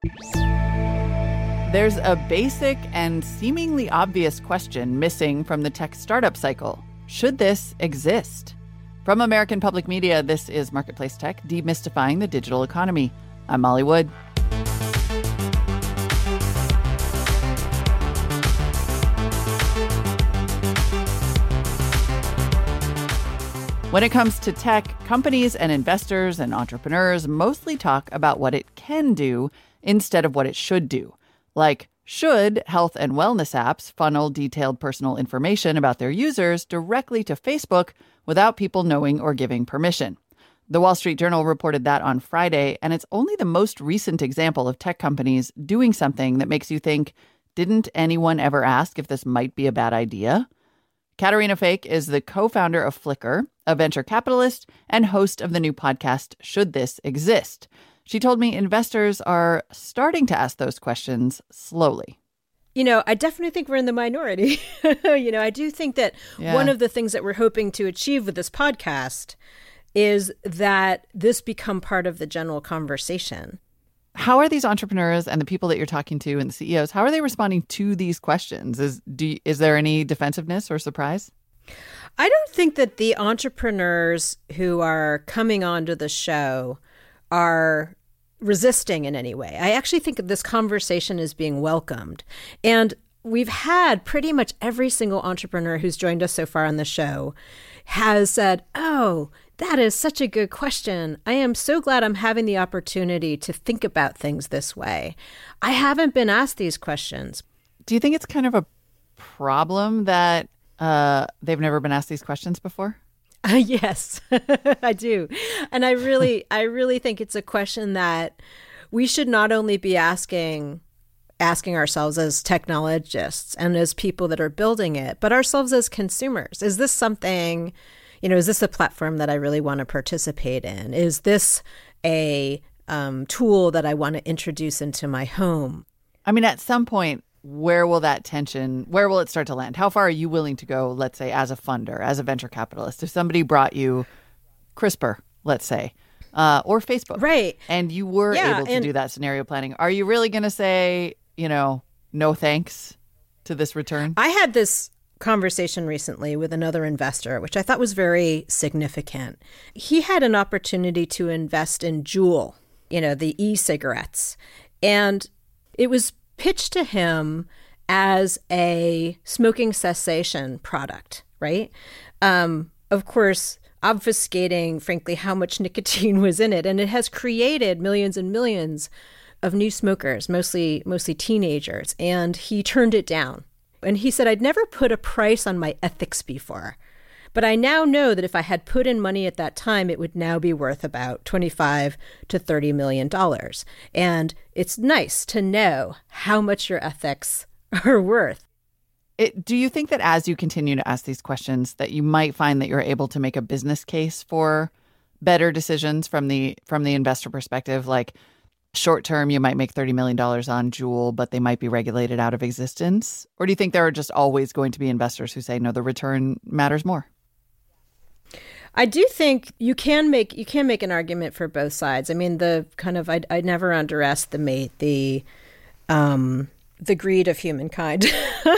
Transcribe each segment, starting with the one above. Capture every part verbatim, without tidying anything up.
There's a basic and seemingly obvious question missing from the tech startup cycle. Should this exist? From American Public Media, this is Marketplace Tech, demystifying the digital economy. I'm Molly Wood. When it comes to tech, companies and investors and entrepreneurs mostly talk about what it can do instead of what it should do. Like, should health and wellness apps funnel detailed personal information about their users directly to Facebook without people knowing or giving permission? The Wall Street Journal reported that on Friday, and it's only the most recent example of tech companies doing something that makes you think, didn't anyone ever ask if this might be a bad idea? Katerina Fake is the co-founder of Flickr, a venture capitalist, and host of the new podcast, Should This Exist? She told me investors are starting to ask those questions slowly. You know, I definitely think we're in the minority. you know, I do think that yeah. one of the things that we're hoping to achieve with this podcast is that this become part of the general conversation. How are these entrepreneurs and the people that you're talking to and the C E Os, how are they responding to these questions? Is do you, is there any defensiveness or surprise? I don't think that the entrepreneurs who are coming onto the show are resisting in any way. I actually think that this conversation is being welcomed. And we've had pretty much every single entrepreneur who's joined us so far on the show has said, oh, that is such a good question. I am so glad I'm having the opportunity to think about things this way. I haven't been asked these questions. Do you think it's kind of a problem that uh, they've never been asked these questions before? Uh, yes, I do. And I really, I really think it's a question that we should not only be asking asking ourselves as technologists and as people that are building it, but ourselves as consumers. Is this something, you know, is this a platform that I really want to participate in? Is this a um, tool that I want to introduce into my home? I mean, at some point, where will that tension, where will it start to land? How far are you willing to go, let's say, as a funder, as a venture capitalist? If somebody brought you CRISPR, let's say, uh, or Facebook, right, and you were yeah, able to and- do that scenario planning, are you really going to say, you know, no thanks to this return? I had this conversation recently with another investor, which I thought was very significant. He had an opportunity to invest in Juul, you know, the e-cigarettes. And it was pitched to him as a smoking cessation product, right? Um, of course, obfuscating, frankly, how much nicotine was in it. And it has created millions and millions of new smokers, mostly mostly teenagers, and he turned it down. And he said, I'd never put a price on my ethics before, but I now know that if I had put in money at that time, it would now be worth about twenty-five to thirty million dollars. And it's nice to know how much your ethics are worth. It, do you think that as you continue to ask these questions, that you might find that you're able to make a business case for better decisions from the from the investor perspective, like, short term, you might make thirty million dollars on Juul, but they might be regulated out of existence? Or do you think there are just always going to be investors who say, no, the return matters more? I do think you can make you can make an argument for both sides. I mean, the kind of I I never underestimate the um, the greed of humankind,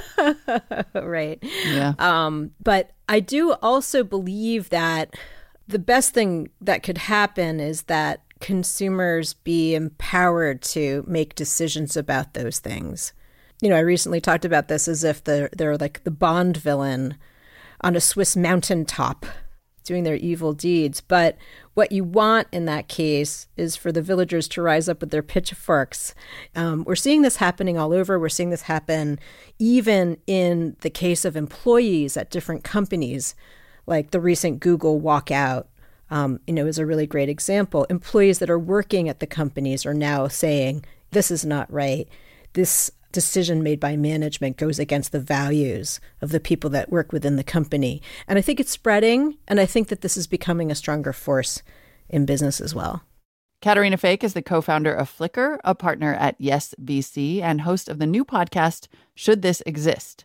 right? Yeah. Um, but I do also believe that the best thing that could happen is that consumers be empowered to make decisions about those things. You know, I recently talked about this as if they're, they're like the Bond villain on a Swiss mountaintop doing their evil deeds. But what you want in that case is for the villagers to rise up with their pitchforks. Um, we're seeing this happening all over. We're seeing this happen even in the case of employees at different companies, like the recent Google walkout. Um, you know, is a really great example. Employees that are working at the companies are now saying, this is not right. This decision made by management goes against the values of the people that work within the company. And I think it's spreading, and I think that this is becoming a stronger force in business as well. Katerina Fake is the co-founder of Flickr, a partner at Yes V C, and host of the new podcast, Should This Exist?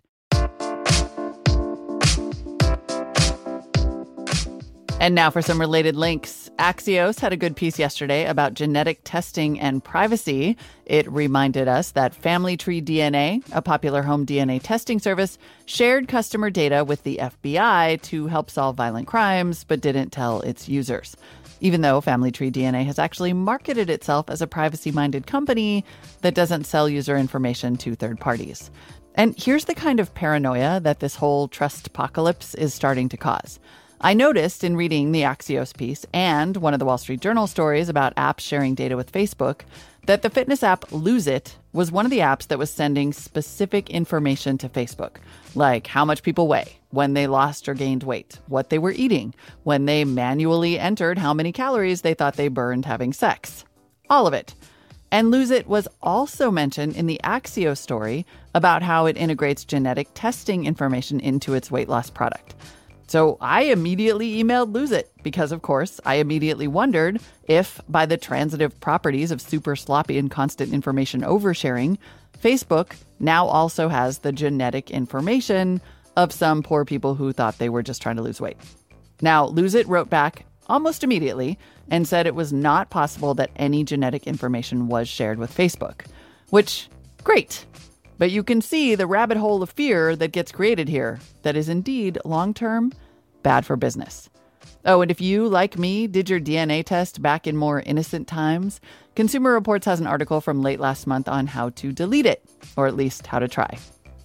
And now for some related links. Axios had a good piece yesterday about genetic testing and privacy. It reminded us that Family Tree D N A, a popular home D N A testing service, shared customer data with the F B I to help solve violent crimes, but didn't tell its users. Even though Family Tree D N A has actually marketed itself as a privacy-minded company that doesn't sell user information to third parties. And here's the kind of paranoia that this whole trust-pocalypse is starting to cause. I noticed in reading the Axios piece and one of the Wall Street Journal stories about apps sharing data with Facebook that the fitness app Lose It was one of the apps that was sending specific information to Facebook, like how much people weigh, when they lost or gained weight, what they were eating, when they manually entered how many calories they thought they burned having sex. All of it. And Lose It was also mentioned in the Axios story about how it integrates genetic testing information into its weight loss product. So I immediately emailed Lose It because, of course, I immediately wondered if, by the transitive properties of super sloppy and constant information oversharing, Facebook now also has the genetic information of some poor people who thought they were just trying to lose weight. Now, Lose It wrote back almost immediately and said it was not possible that any genetic information was shared with Facebook, which, great. But you can see the rabbit hole of fear that gets created here that is indeed long-term bad for business. Oh, and if you, like me, did your D N A test back in more innocent times, Consumer Reports has an article from late last month on how to delete it, or at least how to try.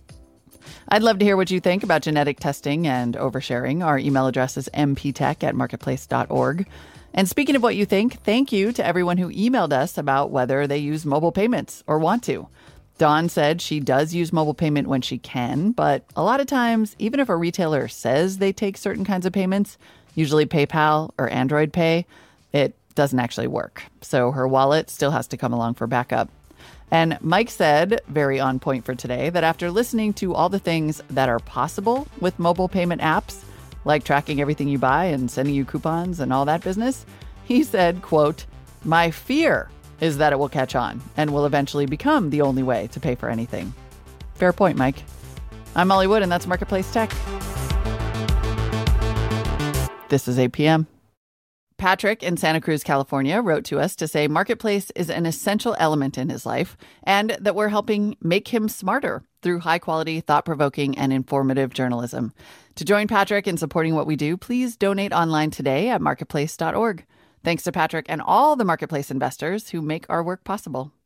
I'd love to hear what you think about genetic testing and oversharing. Our email address is m p tech at marketplace dot org. And speaking of what you think, thank you to everyone who emailed us about whether they use mobile payments or want to. Dawn said she does use mobile payment when she can, but a lot of times, even if a retailer says they take certain kinds of payments, usually PayPal or Android Pay, it doesn't actually work. So her wallet still has to come along for backup. And Mike said, very on point for today, that after listening to all the things that are possible with mobile payment apps, like tracking everything you buy and sending you coupons and all that business, he said, quote, "My fear is that it will catch on and will eventually become the only way to pay for anything." Fair point, Mike. I'm Molly Wood, and that's Marketplace Tech. This is eight p.m. Patrick in Santa Cruz, California, wrote to us to say Marketplace is an essential element in his life and that we're helping make him smarter through high-quality, thought-provoking, and informative journalism. To join Patrick in supporting what we do, please donate online today at marketplace dot org. Thanks to Patrick and all the Marketplace investors who make our work possible.